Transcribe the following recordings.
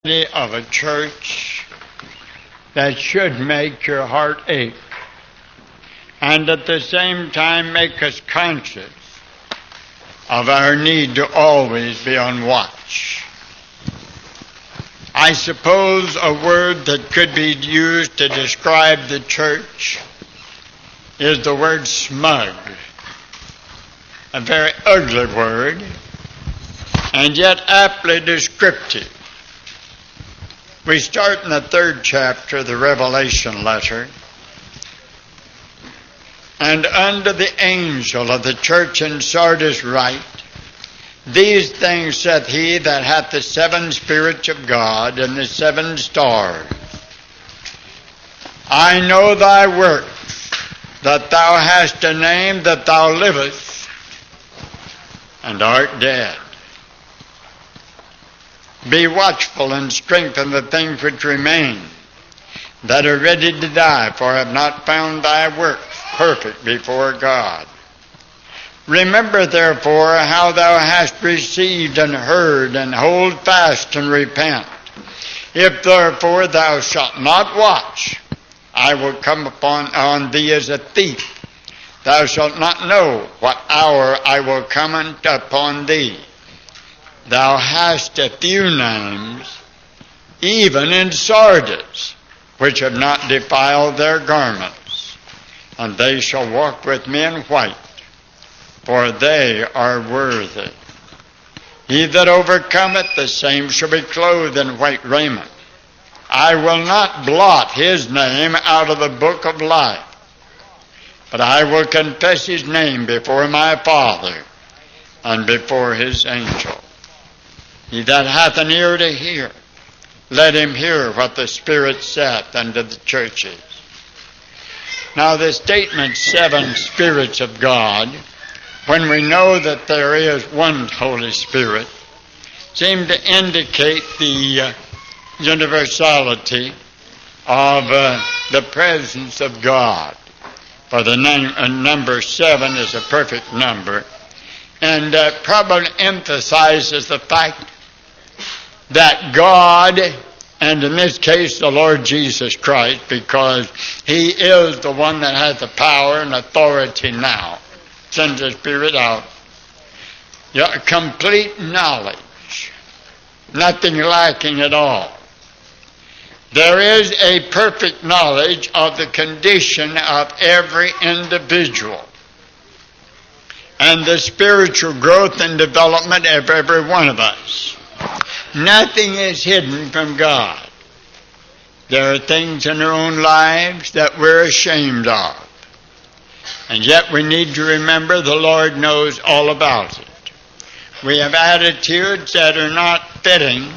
of a church that should make your heart ache, and at the same time make us conscious of our need to always be on watch. I suppose a word that could be used to describe the church is the word smug. A very ugly word, and yet aptly descriptive. We start in the 3rd chapter of the Revelation letter. And unto the angel of the church in Sardis write, These things saith he that hath the 7 spirits of God and the 7 stars. I know thy works, that thou hast a name, that thou livest, and art dead. Be watchful and strengthen the things which remain, that are ready to die, for I have not found thy works perfect before God. Remember therefore how thou hast received and heard, and hold fast and repent. If therefore thou shalt not watch, I will come on thee as a thief. Thou shalt not know what hour I will come upon thee. Thou hast a few names, even in Sardis, which have not defiled their garments, and they shall walk with me in white, for they are worthy. He that overcometh, the same shall be clothed in white raiment. I will not blot his name out of the book of life, but I will confess his name before my Father and before his angels. He that hath an ear to hear, let him hear what the Spirit saith unto the churches. Now the statement 7 spirits of God, when we know that there is one Holy Spirit, seem to indicate the universality of the presence of God. For the number 7 is a perfect number, and probably emphasizes the fact that God, and in this case the Lord Jesus Christ, because he is the one that has the power and authority now, sends the Spirit out. Complete knowledge, nothing lacking at all. There is a perfect knowledge of the condition of every individual and the spiritual growth and development of every one of us. Nothing is hidden from God. There are things in our own lives that we're ashamed of. And yet we need to remember the Lord knows all about it. We have attitudes that are not fitting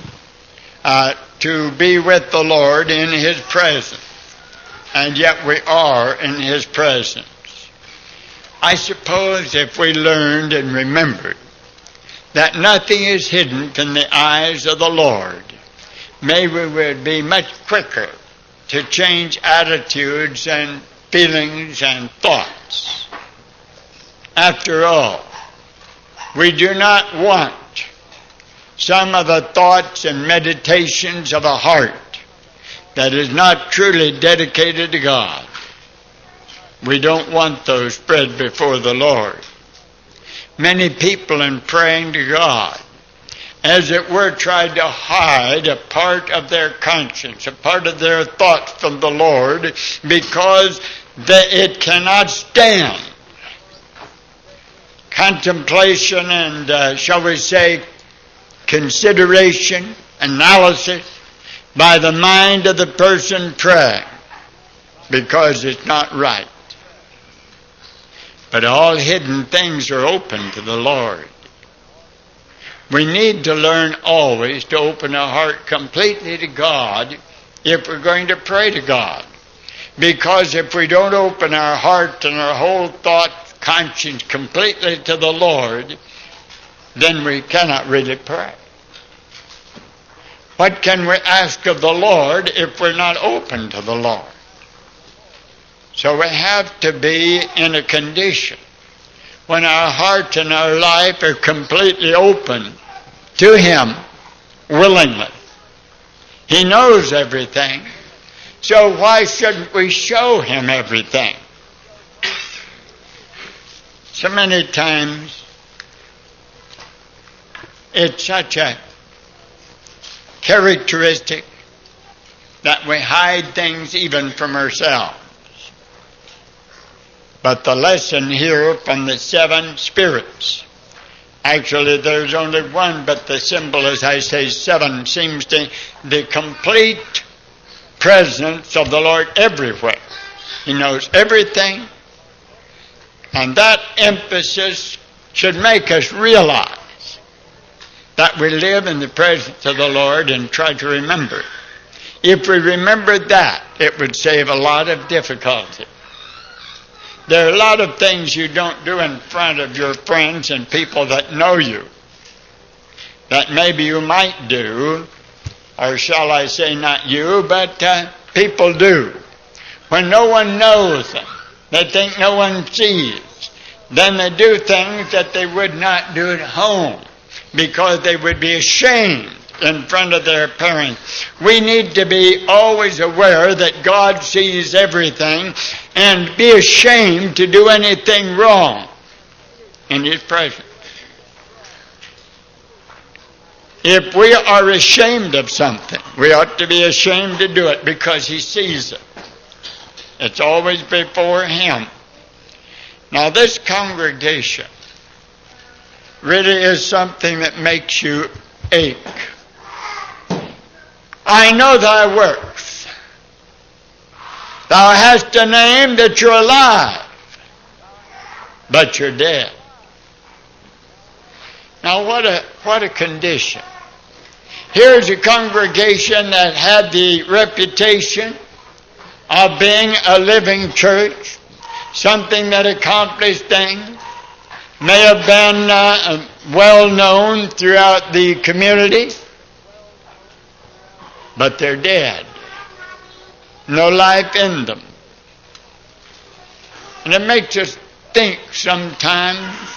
to be with the Lord in his presence. And yet we are in his presence. I suppose if we learned and remembered that nothing is hidden from the eyes of the Lord, maybe we would be much quicker to change attitudes and feelings and thoughts. After all, we do not want some of the thoughts and meditations of a heart that is not truly dedicated to God. We don't want those spread before the Lord. Many people in praying to God, as it were, tried to hide a part of their conscience, a part of their thoughts from the Lord, because it cannot stand contemplation and, shall we say, consideration, analysis by the mind of the person praying, because it's not right. But all hidden things are open to the Lord. We need to learn always to open our heart completely to God if we're going to pray to God. Because if we don't open our heart and our whole thought, conscience completely to the Lord, then we cannot really pray. What can we ask of the Lord if we're not open to the Lord? So we have to be in a condition when our heart and our life are completely open to him willingly. He knows everything. So why shouldn't we show him everything? So many times it's such a characteristic that we hide things even from ourselves. But the lesson here from the 7 spirits, actually there's only one, but the symbol, as I say, 7, seems to the complete presence of the Lord everywhere. He knows everything, and that emphasis should make us realize that we live in the presence of the Lord and try to remember. If we remembered that, it would save a lot of difficulty. There are a lot of things you don't do in front of your friends and people that know you that maybe you might do, or shall I say not you, but people do. When no one knows them, they think no one sees, then they do things that they would not do at home because they would be ashamed in front of their parents. We need to be always aware that God sees everything and be ashamed to do anything wrong in His presence. If we are ashamed of something, we ought to be ashamed to do it because He sees it. It's always before Him. Now this congregation really is something that makes you ache. I know thy works. Thou hast a name that you're alive, but you're dead. Now what a condition. Here's a congregation that had the reputation of being a living church, something that accomplished things, may have been well known throughout the community, but they're dead. No life in them. And it makes us think sometimes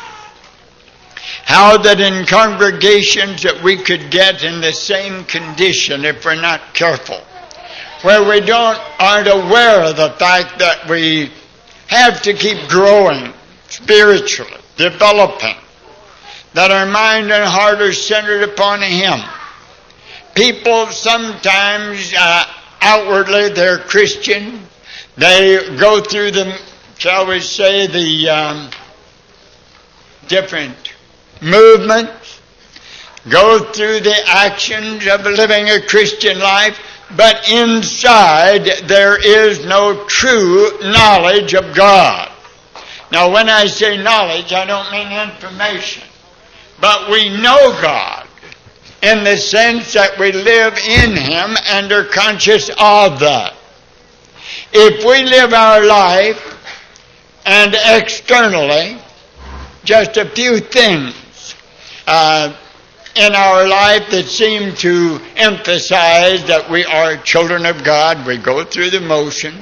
how that in congregations that we could get in the same condition if we're not careful, where we aren't aware of the fact that we have to keep growing spiritually, developing, that our mind and heart are centered upon Him. People sometimes, outwardly, they're Christian. They go through the, shall we say, the different movements, go through the actions of living a Christian life, but inside there is no true knowledge of God. Now, when I say knowledge, I don't mean information, but we know God in the sense that we live in Him and are conscious of that. If we live our life and externally, just a few things in our life that seem to emphasize that we are children of God, we go through the motion,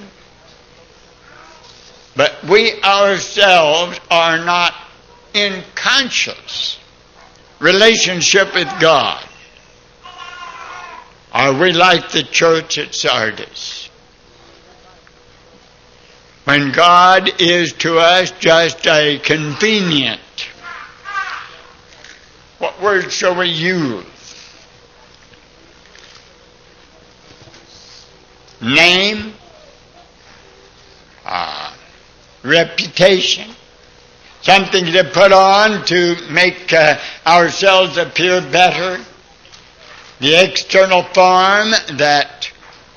but we ourselves are not in conscious relationship with God. Are we like the church at Sardis? When God is to us just a convenient, what word shall we use? Name? Reputation? Something to put on to make ourselves appear better? The external form that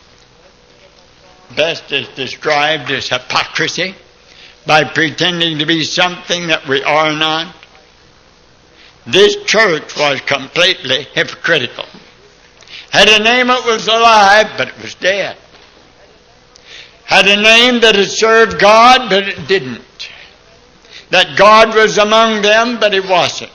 best is described as hypocrisy, by pretending to be something that we are not. This church was completely hypocritical. Had a name that was alive, but it was dead. Had a name that had served God, but it didn't. That God was among them, but He wasn't.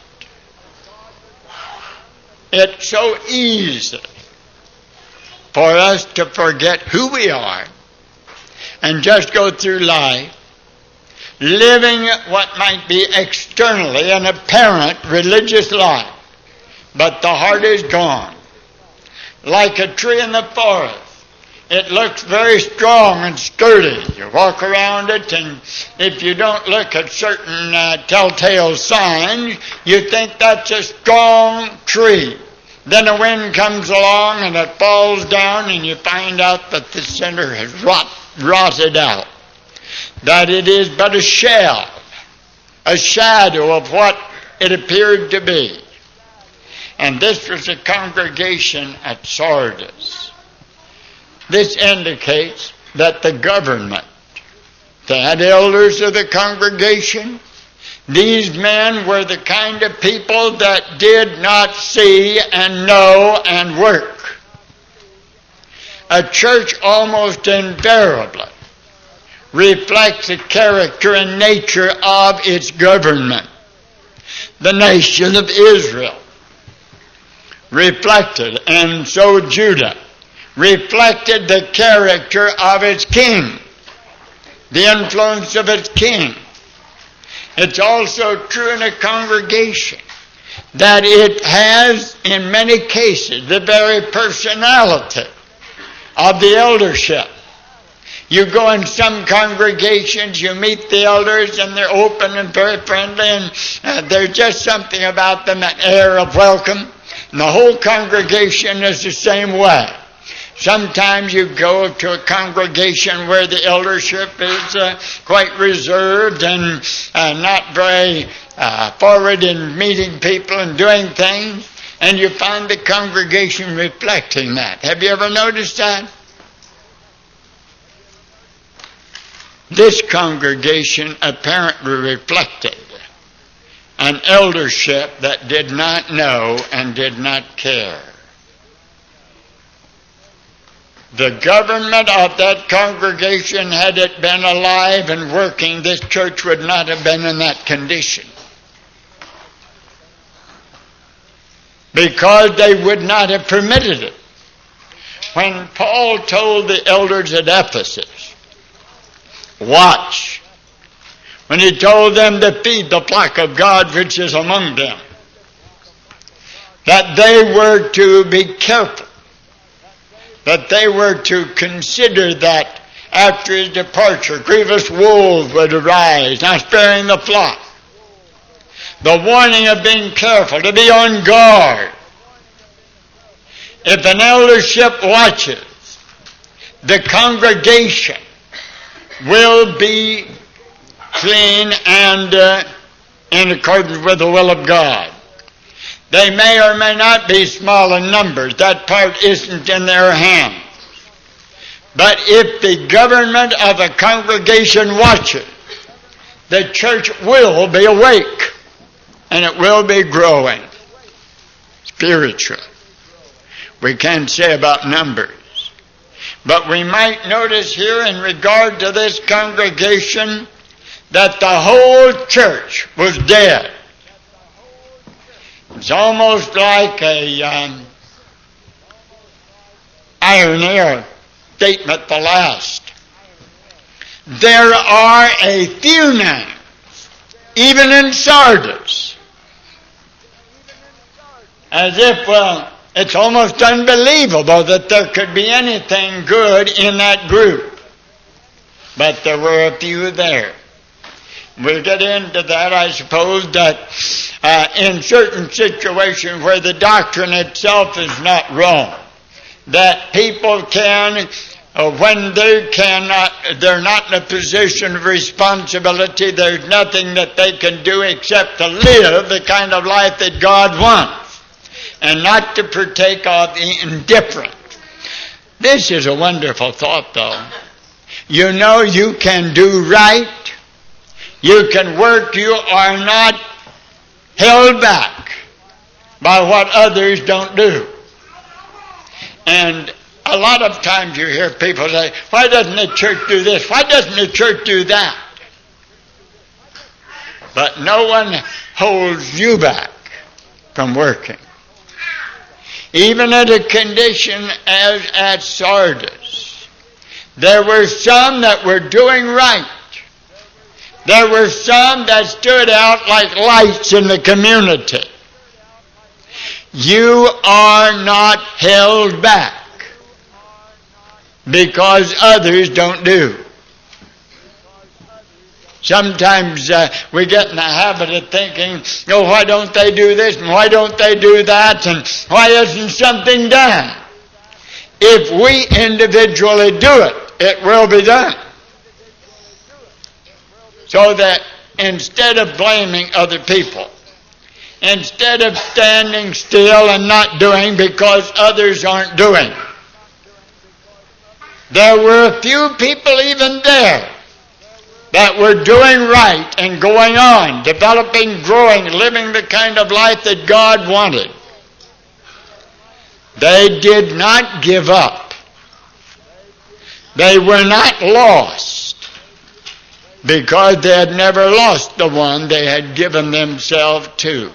It's so easy for us to forget who we are and just go through life living what might be externally an apparent religious life, but the heart is gone. like a tree in the forest. It looks very strong and sturdy. You walk around it, and if you don't look at certain telltale signs, you think that's a strong tree. Then a wind comes along and it falls down, and you find out that the center has rotted out. That it is but a shell, a shadow of what it appeared to be. And this was a congregation at Sardis. This indicates that the government, they had elders of the congregation. These men were the kind of people that did not see and know and work. A church almost invariably reflects the character and nature of its government. The nation of Israel reflected, and so Judah reflected the character of its king, the influence of its king. It's also true in a congregation that it has, in many cases, the very personality of the eldership. You go in some congregations, you meet the elders, and they're open and very friendly, and there's just something about them, an air of welcome. And the whole congregation is the same way. Sometimes you go to a congregation where the eldership is quite reserved and not very forward in meeting people and doing things, and you find the congregation reflecting that. Have you ever noticed that? This congregation apparently reflected an eldership that did not know and did not care. The government of that congregation, had it been alive and working, this church would not have been in that condition. Because they would not have permitted it. When Paul told the elders at Ephesus, watch, when he told them to feed the flock of God which is among them, that they were to be careful, that they were to consider that after his departure grievous wolves would arise, not sparing the flock. The warning of being careful, to be on guard. If an eldership watches, the congregation will be clean and in accordance with the will of God. They may or may not be small in numbers. That part isn't in their hands. But if the government of a congregation watches, the church will be awake and it will be growing spiritually. We can't say about numbers. But we might notice here in regard to this congregation that the whole church was dead. It's almost like a irony or statement, the last. There are a few names, even in Sardis, as if, it's almost unbelievable that there could be anything good in that group. But there were a few there. We'll get into that, I suppose, that in certain situations where the doctrine itself is not wrong, that people can, when they're not in a position of responsibility, there's nothing that they can do except to live the kind of life that God wants, and not to partake of the indifference. This is a wonderful thought, though. You know you can do right. You can work. You are not held back by what others don't do. And a lot of times you hear people say, why doesn't the church do this? Why doesn't the church do that? But no one holds you back from working. Even at a condition as at Sardis, there were some that were doing right. There were some that stood out like lights in the community. You are not held back because others don't do. Sometimes we get in the habit of thinking, oh, why don't they do this and why don't they do that and why isn't something done? If we individually do it, it will be done. So that instead of blaming other people, instead of standing still and not doing because others aren't doing, there were a few people even there that were doing right and going on, developing, growing, living the kind of life that God wanted. They did not give up. They were not lost because they had never lost the one they had given themselves to.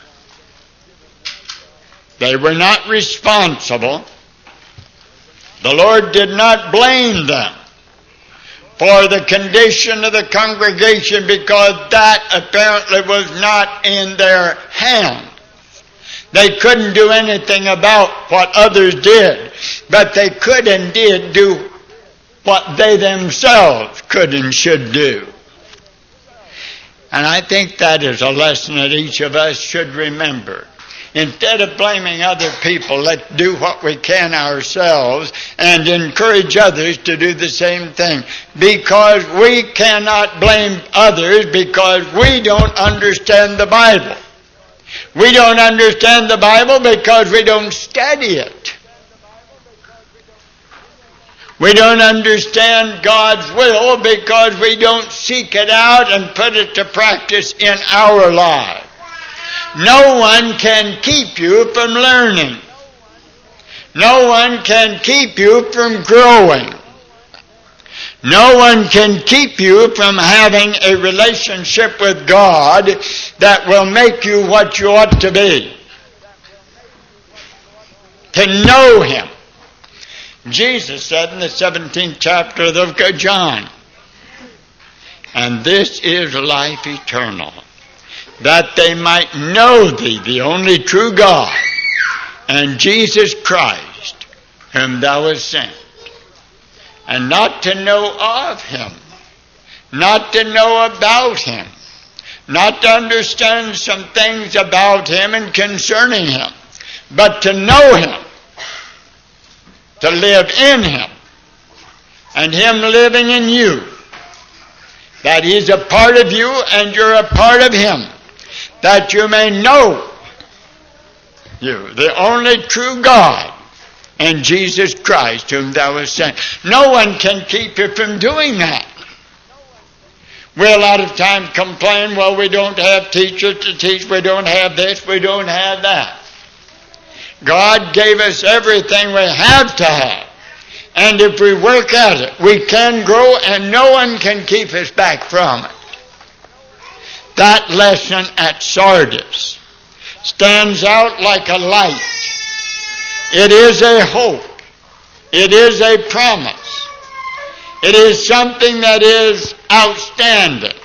They were not responsible. The Lord did not blame them for the condition of the congregation because that apparently was not in their hands. They couldn't do anything about what others did, but they could and did do what they themselves could and should do. And I think that is a lesson that each of us should remember. Instead of blaming other people, let's do what we can ourselves and encourage others to do the same thing. Because we cannot blame others because we don't understand the Bible. We don't understand the Bible because we don't study it. We don't understand God's will because we don't seek it out and put it to practice in our lives. No one can keep you from learning. No one can keep you from growing. No one can keep you from having a relationship with God that will make you what you ought to be. To know Him. Jesus said in the 17th chapter of the book of John, and this is life eternal, that they might know Thee, the only true God, and Jesus Christ, whom Thou hast sent. And not to know of Him, not to know about Him, not to understand some things about Him and concerning Him, but to know Him, to live in Him, and Him living in you, that He's a part of you and you're a part of Him, that you may know you, the only true God, and Jesus Christ, whom Thou hast sent. No one can keep you from doing that. We a lot of time complain, well, we don't have teachers to teach, we don't have this, we don't have that. God gave us everything we have to have. And if we work at it, we can grow and no one can keep us back from it. That lesson at Sardis stands out like a light. It is a hope. It is a promise. It is something that is outstanding.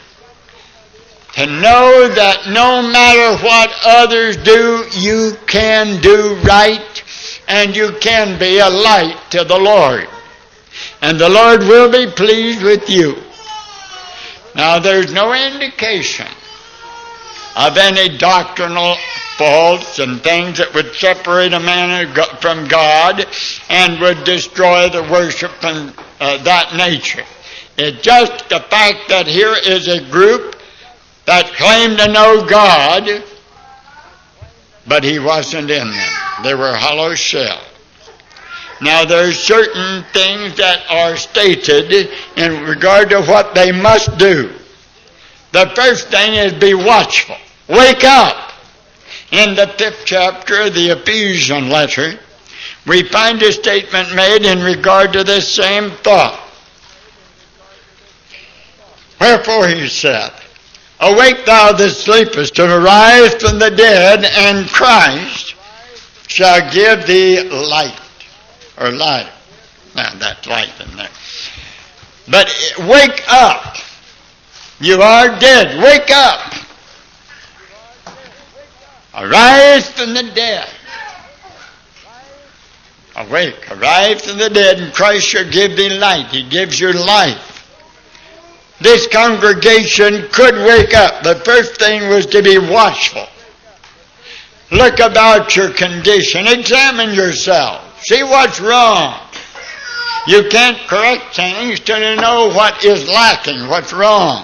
To know that no matter what others do, you can do right and you can be a light to the Lord. And the Lord will be pleased with you. Now there's no indication of any doctrinal faults and things that would separate a man from God and would destroy the worship and that nature. It's just the fact that here is a group that claimed to know God, but He wasn't in them. They were hollow shell. Now there's certain things that are stated in regard to what they must do. The first thing is be watchful. Wake up. In the 5th chapter of the Ephesian letter, we find a statement made in regard to this same thought. Wherefore he said, awake thou that sleepest, and arise from the dead, and Christ shall give thee light. Or light. Now that's light in there. But wake up. You are dead. Wake up. Arise from the dead. Awake, arise from the dead, and Christ shall give thee light. He gives you life. This congregation could wake up. The first thing was to be watchful. Look about your condition. Examine yourself. See what's wrong. You can't correct things till you know what is lacking, what's wrong.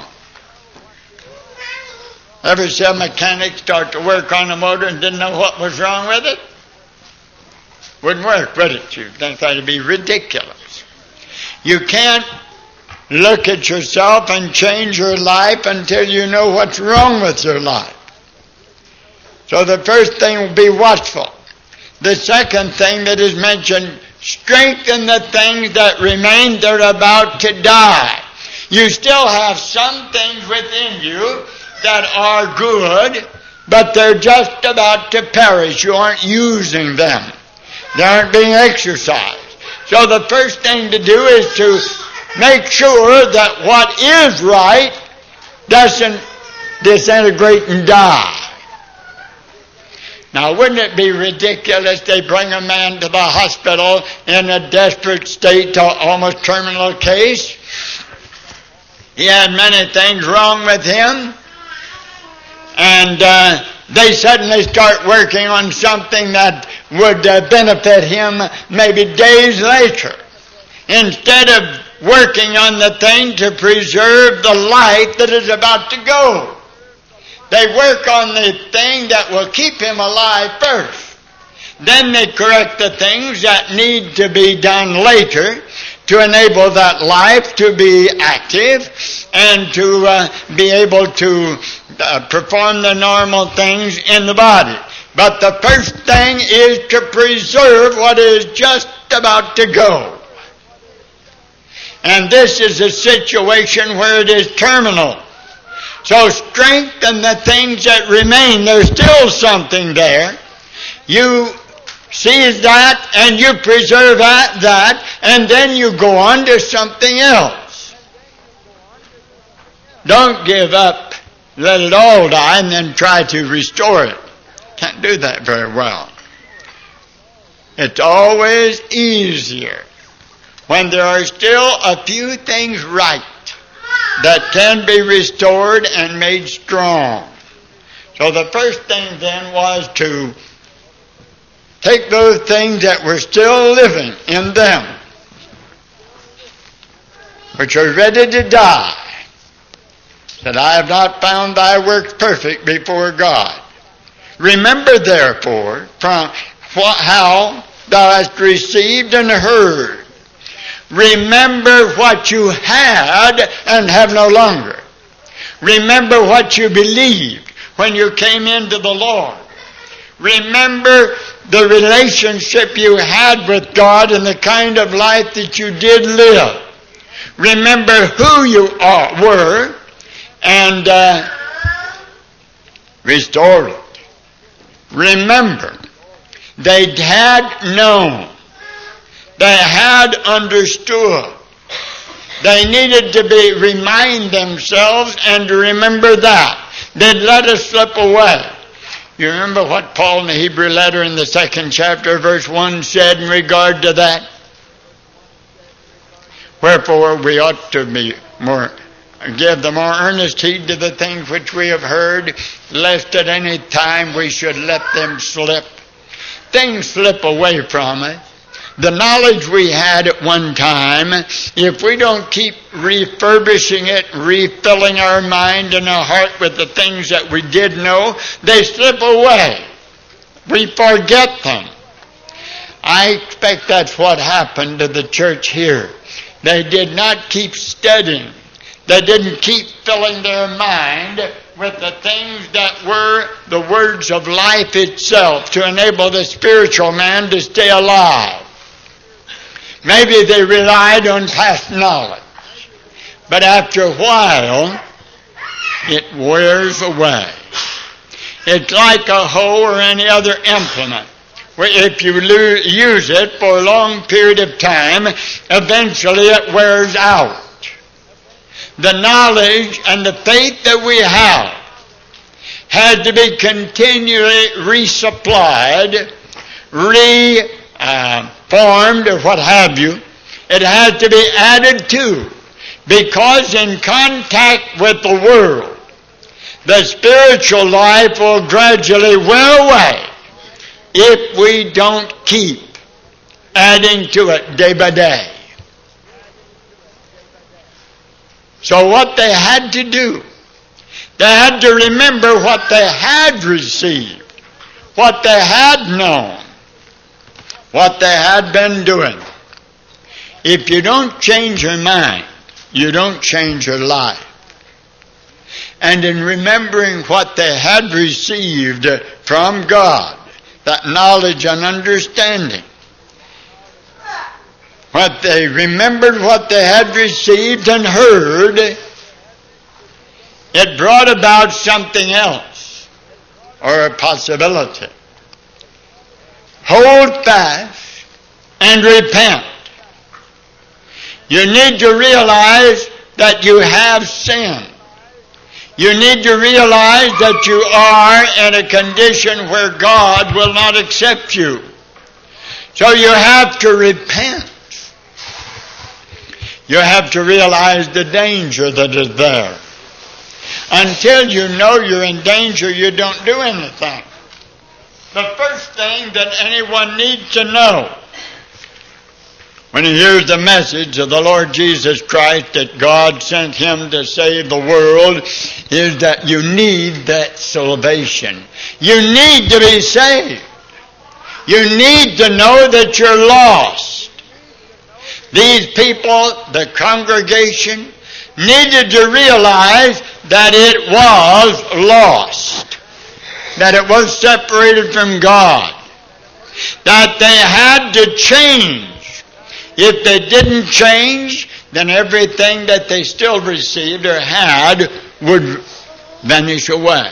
Ever see a mechanic start to work on a motor and didn't know what was wrong with it? Wouldn't work, would it? You'd think that'd be ridiculous. You can't look at yourself and change your life until you know what's wrong with your life. So the first thing will be watchful. The second thing that is mentioned, strengthen the things that remain. They're about to die. You still have some things within you that are good, but they're just about to perish. You aren't using them. They aren't being exercised. So the first thing to do is to make sure that what is right doesn't disintegrate and die. Now, wouldn't it be ridiculous they bring a man to the hospital in a desperate state, to almost terminal case? He had many things wrong with him, and they suddenly start working on something that would benefit him maybe days later, instead of working on the thing to preserve the life that is about to go. They work on the thing that will keep him alive first. Then they correct the things that need to be done later to enable that life to be active and to be able to perform the normal things in the body. But the first thing is to preserve what is just about to go. And this is a situation where it is terminal. So strengthen the things that remain. There's still something there. You seize that and you preserve that, and then you go on to something else. Don't give up, let it all die, and then try to restore it. Can't do that very well. It's always easier when there are still a few things right that can be restored and made strong. So the first thing then was to take those things that were still living in them, which are ready to die, that I have not found thy works perfect before God. Remember therefore from how thou hast received and heard. Remember what you had and have no longer. Remember what you believed when you came into the Lord. Remember the relationship you had with God and the kind of life that you did live. Remember who you were and restore it. Remember, they had known. They had understood. They needed to remind themselves and to remember that. They'd let us slip away. You remember what Paul in the Hebrew letter in the 2nd chapter, verse 1 said in regard to that? Wherefore we ought to give the more earnest heed to the things which we have heard, lest at any time we should let them slip. Things slip away from us. The knowledge we had at one time, if we don't keep refurbishing it, refilling our mind and our heart with the things that we did know, they slip away. We forget them. I expect that's what happened to the church here. They did not keep studying. They didn't keep filling their mind with the things that were the words of life itself to enable the spiritual man to stay alive. Maybe they relied on past knowledge. But after a while, it wears away. It's like a hoe or any other implement, where if you use it for a long period of time, eventually it wears out. The knowledge and the faith that we have had to be continually resupplied, reformed, formed or what have you. It has to be added to, because in contact with the world, the spiritual life will gradually wear away if we don't keep adding to it day by day. So what they had to do, they had to remember what they had received, what they had known, what they had been doing. If you don't change your mind, you don't change your life. And in remembering what they had received from God, that knowledge and understanding, what they remembered what they had received and heard, it brought about something else, or a possibility. Hold fast and repent. You need to realize that you have sinned. You need to realize that you are in a condition where God will not accept you. So you have to repent. You have to realize the danger that is there. Until you know you're in danger, you don't do anything. The first thing that anyone needs to know when he hears the message of the Lord Jesus Christ that God sent him to save the world is that you need that salvation. You need to be saved. You need to know that you're lost. These people, the congregation, needed to realize that it was lost, that it was separated from God, that they had to change. If they didn't change, then everything that they still received or had would vanish away.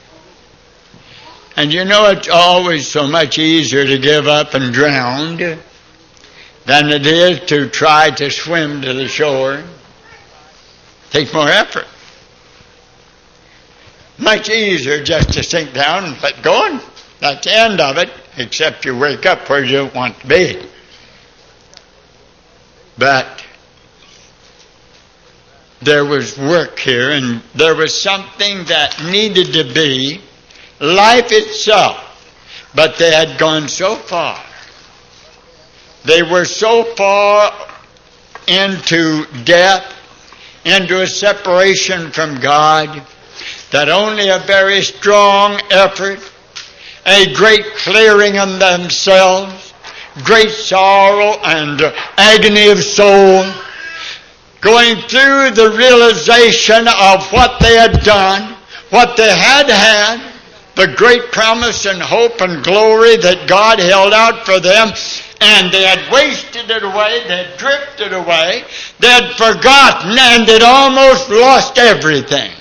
And you know, it's always so much easier to give up and drown than it is to try to swim to the shore. It takes more effort. Much easier just to sink down and let go, and that's the end of it, except you wake up where you don't want to be. But there was work here, and there was something that needed to be life itself. But they had gone so far. They were so far into death, into a separation from God, that only a very strong effort, a great clearing of themselves, great sorrow and agony of soul, going through the realization of what they had done, what they had, the great promise and hope and glory that God held out for them, and they had wasted it away, they had drifted away, they had forgotten, and they'd almost lost everything.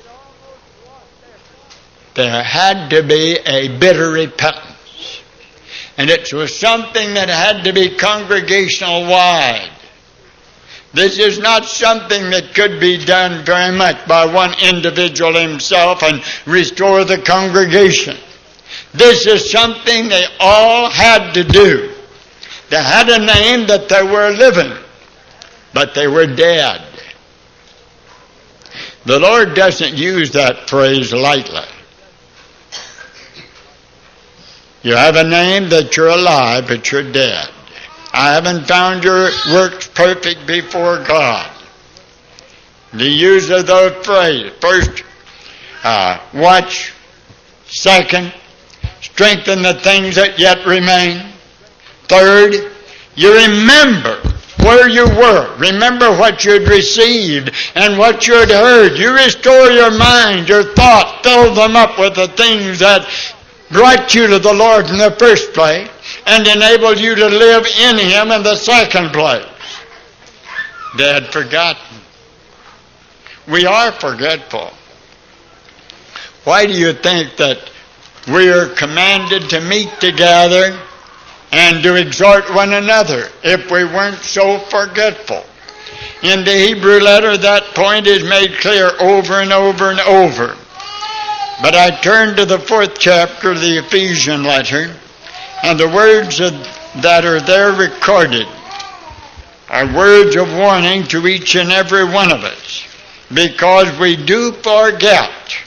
There had to be a bitter repentance. And it was something that had to be congregational wide. This is not something that could be done very much by one individual himself and restore the congregation. This is something they all had to do. They had a name that they were living, but they were dead. The Lord doesn't use that phrase lightly. You have a name that you're alive, but you're dead. I haven't found your works perfect before God. The use of those phrases. First, watch. Second, strengthen the things that yet remain. Third, you remember where you were. Remember what you had received and what you had heard. You restore your mind, your thoughts, fill them up with the things that brought you to the Lord in the first place and enabled you to live in Him in the second place. They had forgotten. We are forgetful. Why do you think that we are commanded to meet together and to exhort one another if we weren't so forgetful? In the Hebrew letter, that point is made clear over and over and over. But I turn to the 4th chapter of the Ephesian letter, and the words of that are there recorded are words of warning to each and every one of us, because we do forget.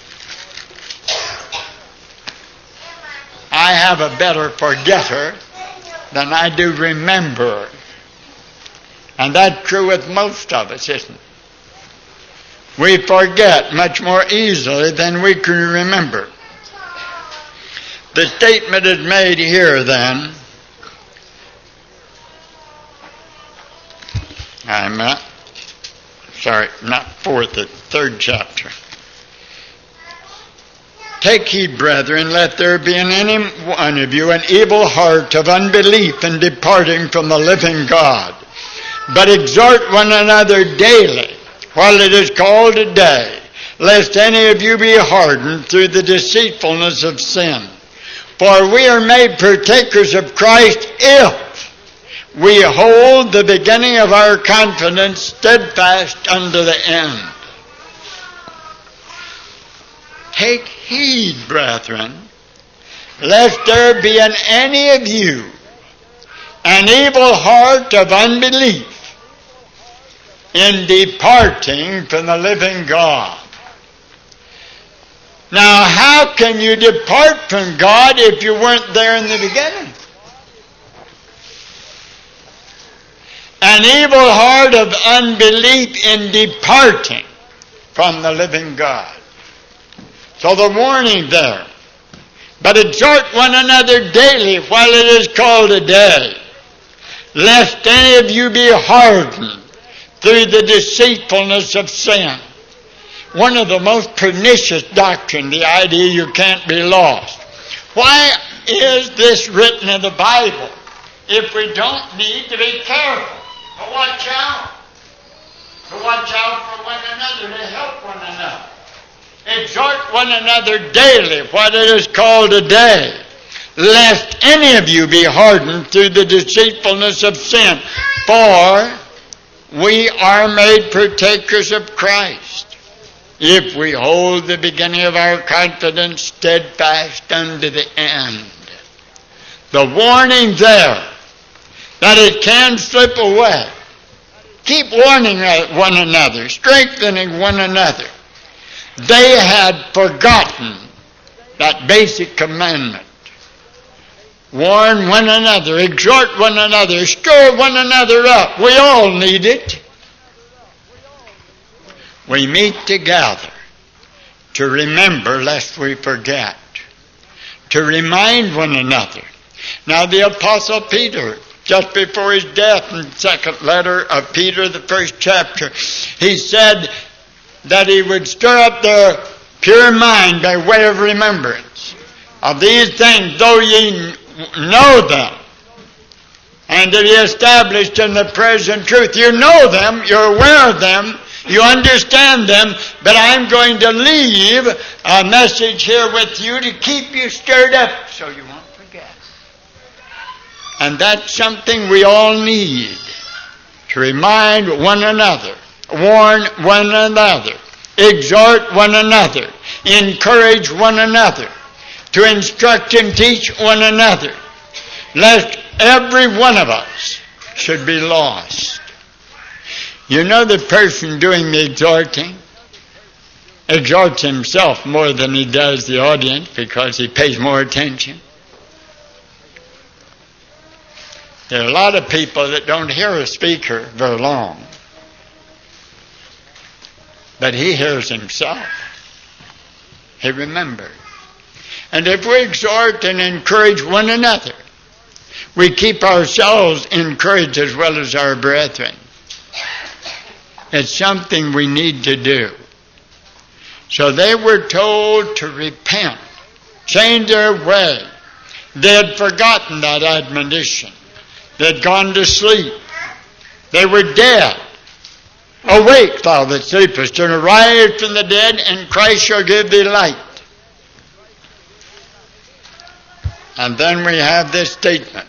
I have a better forgetter than I do rememberer. And that's true with most of us, isn't it? We forget much more easily than we can remember. The statement is made here then. Third chapter. Take heed, brethren, let there be in any one of you an evil heart of unbelief in departing from the living God. But exhort one another daily, while it is called today, lest any of you be hardened through the deceitfulness of sin. For we are made partakers of Christ if we hold the beginning of our confidence steadfast unto the end. Take heed, brethren, lest there be in any of you an evil heart of unbelief in departing from the living God. Now, how can you depart from God if you weren't there in the beginning? An evil heart of unbelief in departing from the living God. So the warning there. But exhort one another daily while it is called today, lest any of you be hardened through the deceitfulness of sin. One of the most pernicious doctrine, the idea you can't be lost. Why is this written in the Bible if we don't need to be careful, to watch out? To watch out for one another, to help one another. Exhort one another daily, what it is called today, lest any of you be hardened through the deceitfulness of sin. For we are made partakers of Christ, if we hold the beginning of our confidence steadfast unto the end. The warning there, that it can slip away. Keep warning one another, strengthening one another. They had forgotten that basic commandment. Warn one another, exhort one another, stir one another up. We all need it. We meet together to remember lest we forget, to remind one another. Now the Apostle Peter, just before his death in the second letter of Peter, the first chapter, he said that he would stir up their pure mind by way of remembrance of these things, though ye know them, and to be established in the present truth. You know them, you're aware of them, you understand them, but I'm going to leave a message here with you to keep you stirred up so you won't forget. And that's something we all need, to remind one another, warn one another, exhort one another, encourage one another, to instruct and teach one another, lest every one of us should be lost. You know, the person doing the exhorting exhorts himself more than he does the audience because he pays more attention. There are a lot of people that don't hear a speaker very long, but he hears himself. He remembers. And if we exhort and encourage one another, we keep ourselves encouraged as well as our brethren. It's something we need to do. So they were told to repent, change their way. They had forgotten that admonition. They had gone to sleep. They were dead. Awake, thou that sleepest, and arise from the dead, and Christ shall give thee light. And then we have this statement.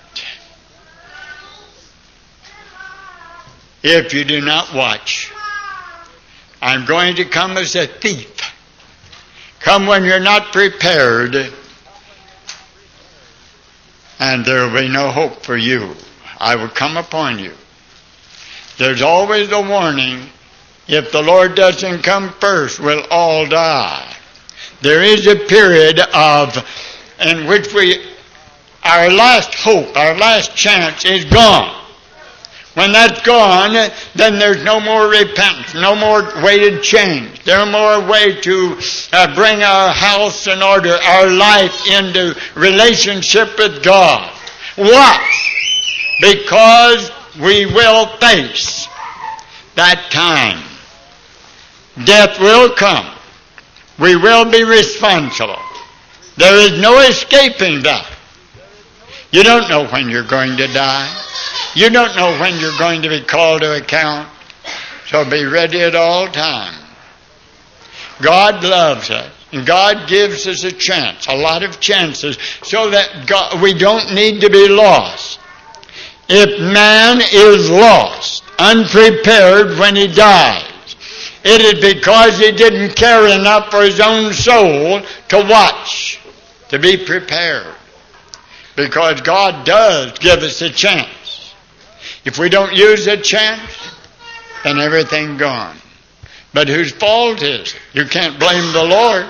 If you do not watch, I'm going to come as a thief. Come when you're not prepared. and there will be no hope for you. I will come upon you. There's always a warning. If the Lord doesn't come first, we'll all die. There is a period in which our last hope, our last chance is gone. When that's gone, then there's no more repentance, no more way to change, no more way to bring our house in order, our life into relationship with God. Why? Because we will face that time. Death will come. We will be responsible. There is no escaping that. You don't know when you're going to die. You don't know when you're going to be called to account. So be ready at all times. God loves us. And God gives us a chance, a lot of chances, so that we don't need to be lost. If man is lost, unprepared when he dies, it is because he didn't care enough for his own soul to watch, to be prepared. Because God does give us a chance. If we don't use the chance, then everything's gone. But whose fault is it? You can't blame the Lord.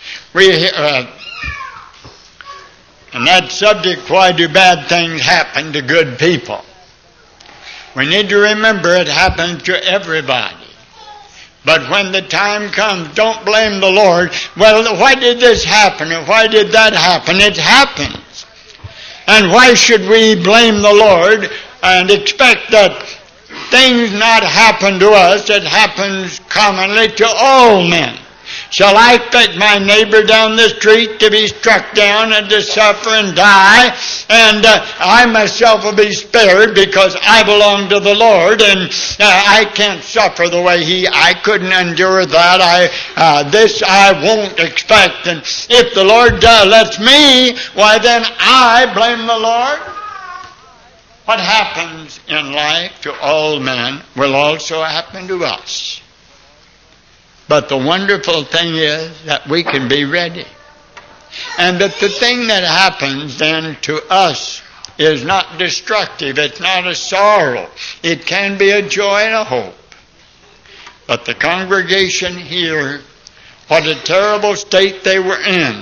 And that subject, why do bad things happen to good people? We need to remember it happens to everybody. But when the time comes, don't blame the Lord. Well, why did this happen? And why did that happen? It happens. And why should we blame the Lord and expect that things not happen to us? It happens commonly to all men. Shall I expect my neighbor down the street to be struck down and to suffer and die, and I myself will be spared because I belong to the Lord, and I can't suffer the way I couldn't endure that. This I won't expect. And if the Lord lets me, why then I blame the Lord. What happens in life to all men will also happen to us. But the wonderful thing is that we can be ready. And that the thing that happens then to us is not destructive. It's not a sorrow. It can be a joy and a hope. But the congregation here, what a terrible state they were in.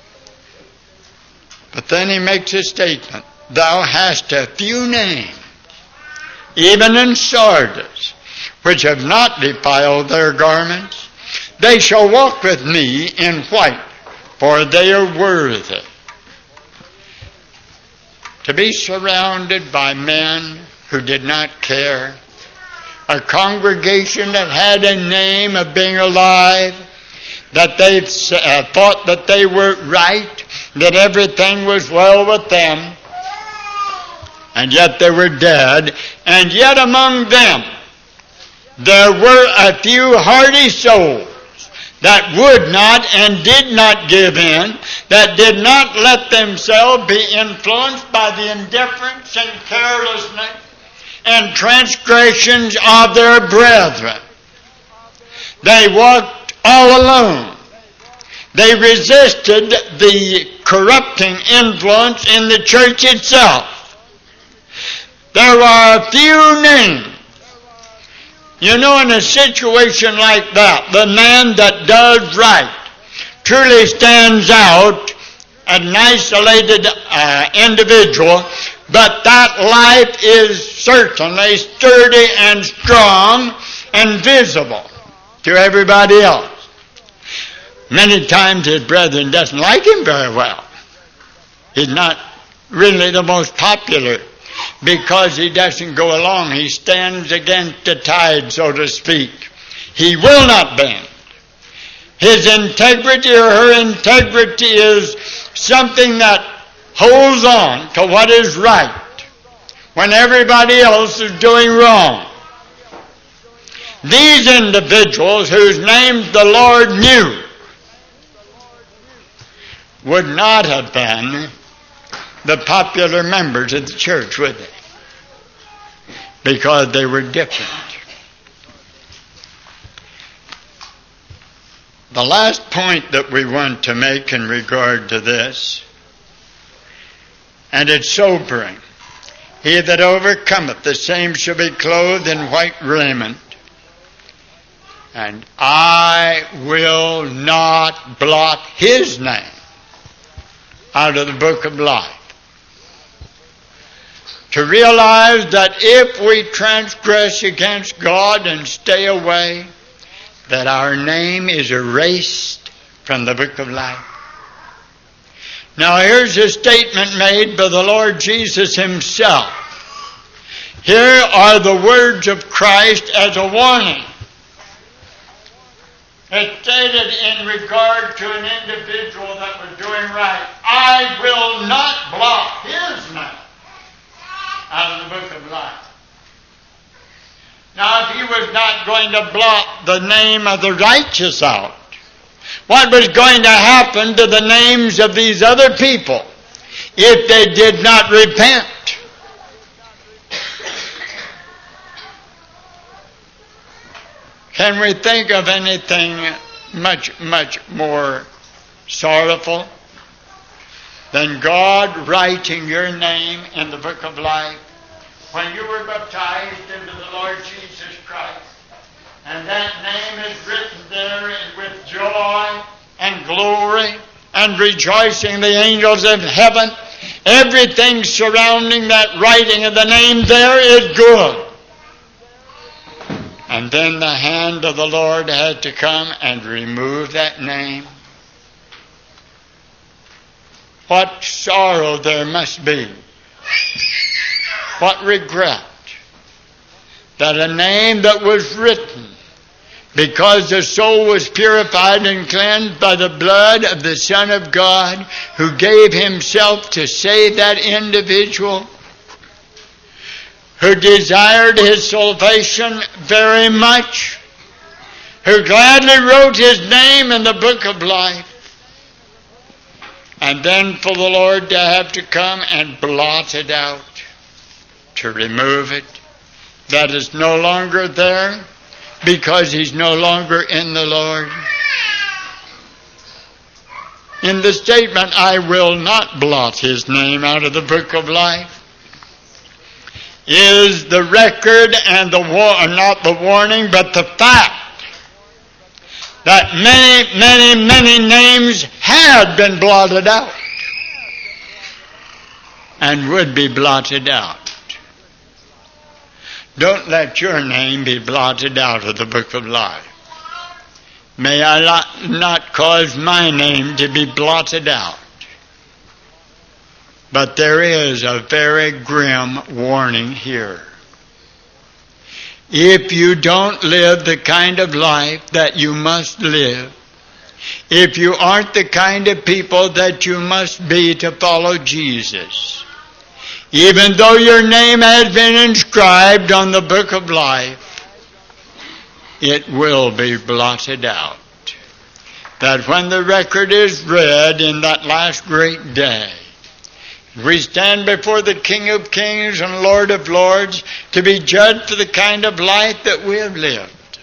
But then he makes a statement. Thou hast a few names, even in Sardis, which have not defiled their garments. They shall walk with me in white, for they are worthy. To be surrounded by men who did not care, a congregation that had a name of being alive, that they thought that they were right, that everything was well with them, and yet they were dead, and yet among them there were a few hardy souls that would not and did not give in, that did not let themselves be influenced by the indifference and carelessness and transgressions of their brethren. They walked all alone. They resisted the corrupting influence in the church itself. There are a few names. You know, in a situation like that, the man that does right truly stands out, an isolated individual, but that life is certainly sturdy and strong and visible to everybody else. Many times his brethren doesn't like him very well. He's not really the most popular, because he doesn't go along. He stands against the tide, so to speak. He will not bend. His integrity or her integrity is something that holds on to what is right when everybody else is doing wrong. These individuals whose names the Lord knew would not have been the popular members of the church, would they? Because they were different. The last point that we want to make in regard to this, And it's sobering. He that overcometh, the same shall be clothed in white raiment. And I will not blot his name out of the book of life. To realize that if we transgress against God and stay away, that our name is erased from the book of life. Now here's a statement made by the Lord Jesus himself. Here are the words of Christ as a warning. It's stated in regard to an individual that was doing right. I will not blot his name out of the book of life. Now, if he was not going to blot the name of the righteous out, what was going to happen to the names of these other people if they did not repent? Can we think of anything much, much more sorrowful than God writing your name in the book of life when you were baptized into the Lord Jesus Christ? And that name is written there with joy and glory and rejoicing, the angels of heaven. Everything surrounding that writing of the name there is good. And then the hand of the Lord had to come and remove that name. What sorrow there must be. What regret that a name that was written because the soul was purified and cleansed by the blood of the Son of God who gave himself to save that individual, who desired his salvation very much, who gladly wrote his name in the book of life, and then for the Lord to have to come and blot it out, to remove it, that is no longer there because he's no longer in the Lord. In the statement, I will not blot his name out of the book of life, is the record and not the warning, but the fact that many names had been blotted out and would be blotted out. Don't let your name be blotted out of the book of life. May I not cause my name to be blotted out. But there is a very grim warning here. If you don't live the kind of life that you must live, if you aren't the kind of people that you must be to follow Jesus, even though your name has been inscribed on the book of life, it will be blotted out. That when the record is read in that last great day, we stand before the King of Kings and Lord of Lords to be judged for the kind of life that we have lived.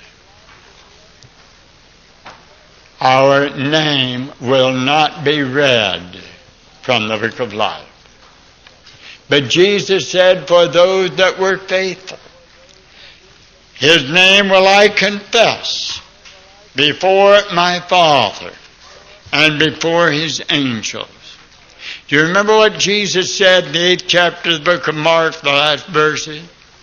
Our name will not be read from the book of life. But Jesus said, for those that were faithful, his name will I confess before my Father and before his angels. Do you remember what Jesus said in the 8th chapter of the book of Mark, the last verses?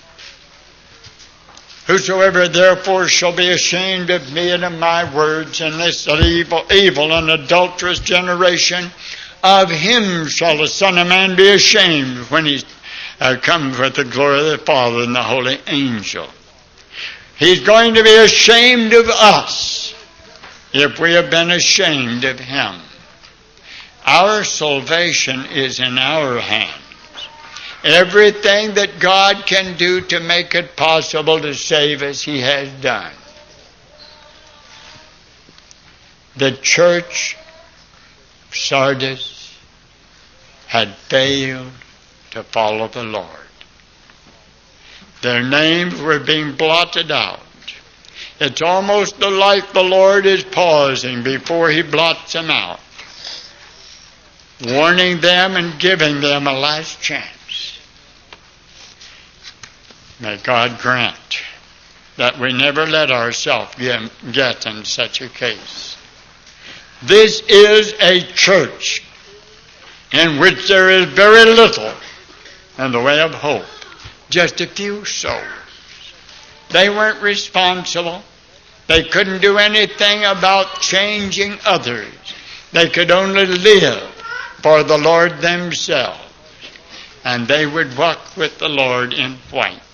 Whosoever therefore shall be ashamed of me and of my words in this evil and adulterous generation, of him shall the Son of Man be ashamed when he comes with the glory of the Father and the holy angel. He's going to be ashamed of us if we have been ashamed of him. Our salvation is in our hands. Everything that God can do to make it possible to save us, he has done. The church of Sardis had failed to follow the Lord. Their names were being blotted out. It's almost like the Lord is pausing before he blots them out. warning them and giving them a last chance. May God grant that we never let ourselves get in such a case. This is a church in which there is very little in the way of hope. Just a few souls. They weren't responsible. They couldn't do anything about changing others. They could only live for the Lord themselves. And they would walk with the Lord in white.